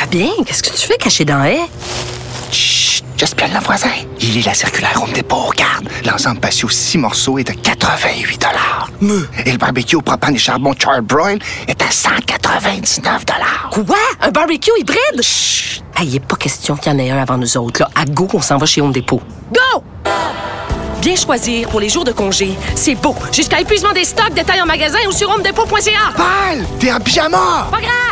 Fabien, qu'est-ce que tu fais caché dans la haie? Chut, j'espionne le voisin. Il est la circulaire Home Depot, regarde. L'ensemble patio 6 morceaux est de 88 $. Et le barbecue au propane et charbon Char-Broil est à 199 $. Quoi? Un barbecue hybride? Chut! Il n'est pas question qu'il y en ait un avant nous autres. Là. À go, on s'en va chez Home Depot. Go! Bien choisir pour les jours de congé, c'est beau. Jusqu'à épuisement des stocks, détails en magasin ou sur homedepot.ca. Val, t'es en pyjama! Pas grave!